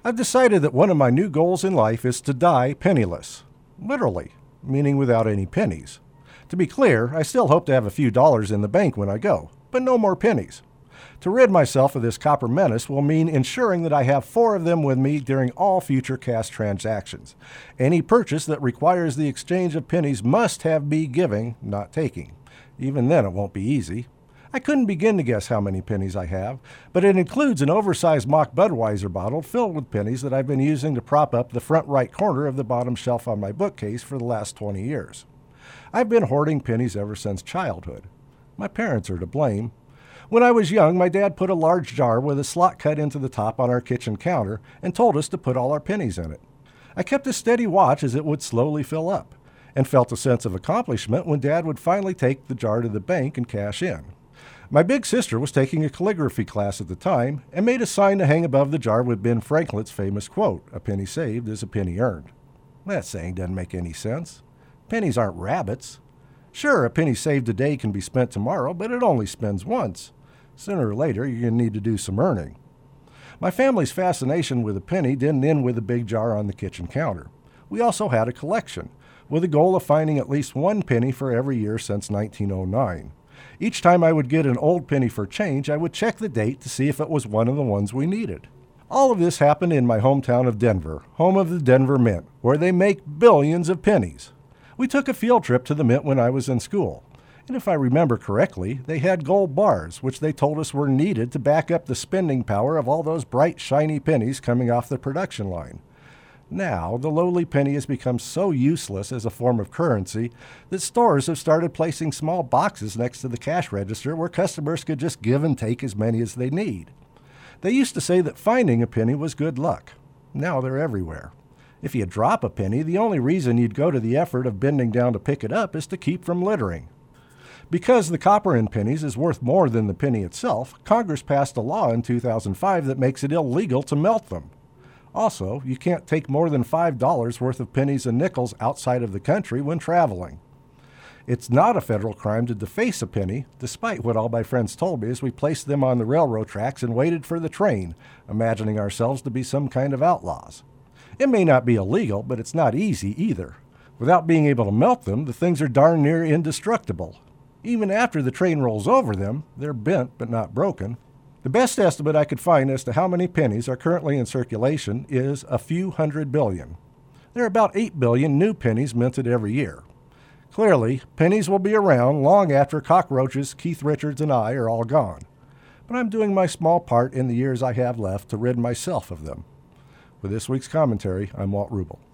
I've decided that one of my new goals in life is to die penniless. Literally, meaning without any pennies. To be clear, I still hope to have a few dollars in the bank when I go, but no more pennies. To rid myself of this copper menace will mean ensuring that I have 4 of them with me during all future cash transactions. Any purchase that requires the exchange of pennies must have me giving, not taking. Even then it won't be easy. I couldn't begin to guess how many pennies I have, but it includes an oversized mock Budweiser bottle filled with pennies that I've been using to prop up the front right corner of the bottom shelf on my bookcase for the last 20 years. I've been hoarding pennies ever since childhood. My parents are to blame. When I was young, my dad put a large jar with a slot cut into the top on our kitchen counter and told us to put all our pennies in it. I kept a steady watch as it would slowly fill up, and felt a sense of accomplishment when Dad would finally take the jar to the bank and cash in. My big sister was taking a calligraphy class at the time and made a sign to hang above the jar with Ben Franklin's famous quote, "A penny saved is a penny earned." That saying doesn't make any sense. Pennies aren't rabbits. Sure, a penny saved today can be spent tomorrow, but it only spends once. Sooner or later, you're going to need to do some earning. My family's fascination with a penny didn't end with a big jar on the kitchen counter. We also had a collection, with a goal of finding at least 1 penny for every year since 1909. Each time I would get an old penny for change, I would check the date to see if it was one of the ones we needed. All of this happened in my hometown of Denver, home of the Denver Mint, where they make billions of pennies. We took a field trip to the Mint when I was in school. And if I remember correctly, they had gold bars, which they told us were needed to back up the spending power of all those bright, shiny pennies coming off the production line. Now, the lowly penny has become so useless as a form of currency that stores have started placing small boxes next to the cash register where customers could just give and take as many as they need. They used to say that finding a penny was good luck. Now they're everywhere. If you drop a penny, the only reason you'd go to the effort of bending down to pick it up is to keep from littering. Because the copper in pennies is worth more than the penny itself, Congress passed a law in 2005 that makes it illegal to melt them. Also, you can't take more than $5 worth of pennies and nickels outside of the country when traveling. It's not a federal crime to deface a penny, despite what all my friends told me as we placed them on the railroad tracks and waited for the train, imagining ourselves to be some kind of outlaws. It may not be illegal, but it's not easy either. Without being able to melt them, the things are darn near indestructible. Even after the train rolls over them, they're bent but not broken. The best estimate I could find as to how many pennies are currently in circulation is a few hundred billion. There are about 8 billion new pennies minted every year. Clearly, pennies will be around long after cockroaches, Keith Richards, and I are all gone. But I'm doing my small part in the years I have left to rid myself of them. With this week's commentary, I'm Walt Rubel.